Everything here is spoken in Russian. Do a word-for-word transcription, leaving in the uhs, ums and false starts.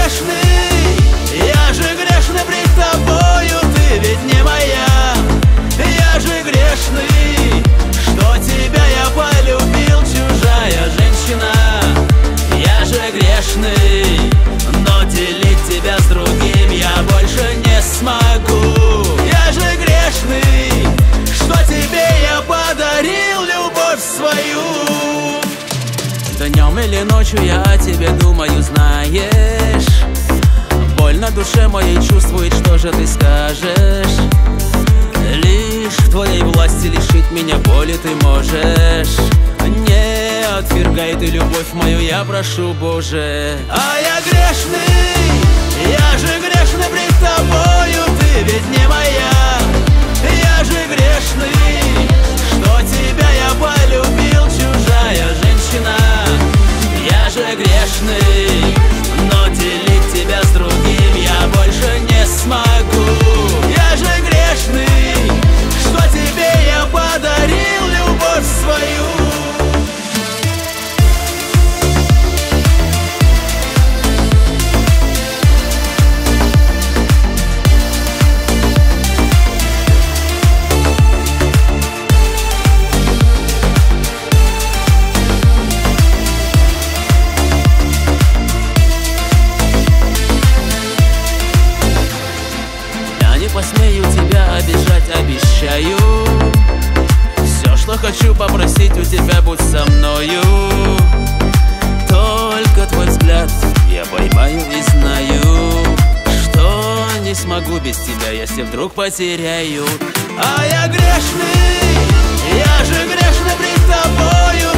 грешный, я же грешный пред тобою, ты ведь не моя. Я же грешный, что тебя я полюбил, чужая женщина. Я же грешный, но делить тебя с другим я больше не смогу. Я же грешный, что тебе я подарил любовь свою. Днем или ночью я о тебе думаю, знаешь. Боль на душе моей чувствует, что же ты скажешь. Лишь в твоей власти лишить меня боли ты можешь. Не отвергай ты любовь мою, я прошу, Боже. А я грешный, я же грешный пред тобою, ты ведь не моя. Я же грешный, что тебя я полюбил, чужая женщина. Я же грешный, но делить тебя с другим я больше не смогу. Я же грешный, что тебе я подарил любовь свою. Посмею тебя обижать, обещаю. Все, что хочу попросить у тебя, будь со мною. Только твой взгляд я поймаю и знаю, что не смогу без тебя, если вдруг потеряю. А я грешный, я же грешный пред тобою,